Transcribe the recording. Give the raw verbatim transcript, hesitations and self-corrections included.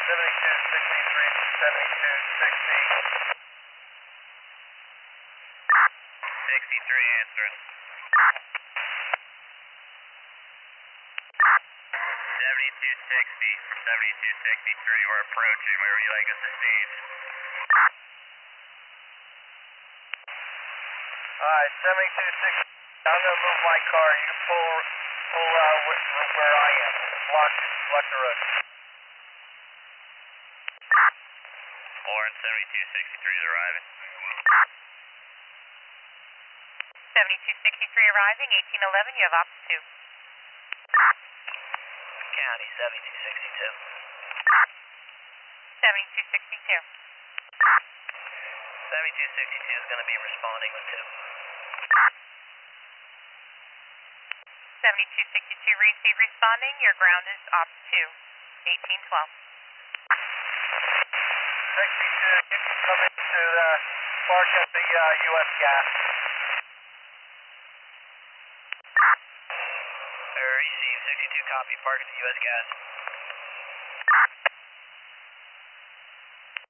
seventy-two sixty-three, seventy-two sixty. sixty-three answering. seventy-two sixty, seventy-two sixty-three, we're approaching. Where would you like us to stage? Alright, seventy-two sixty. I'm gonna move my car. You can pull, pull uh, where, where I am. Block, block the road. Lawrence, seventy-two sixty-three is arriving. seventy-two sixty-three arriving, eighteen eleven, you have option two. County, seventy-two sixty-two. seventy-two sixty-two. seventy-two sixty-two is going to be responding with two. seventy-two sixty-two, receive responding, your ground is op two, eighteen twelve. sixty-two, you can come into the park at the uh, U S gas. Receive, sixty-two copy, park at the U S gas.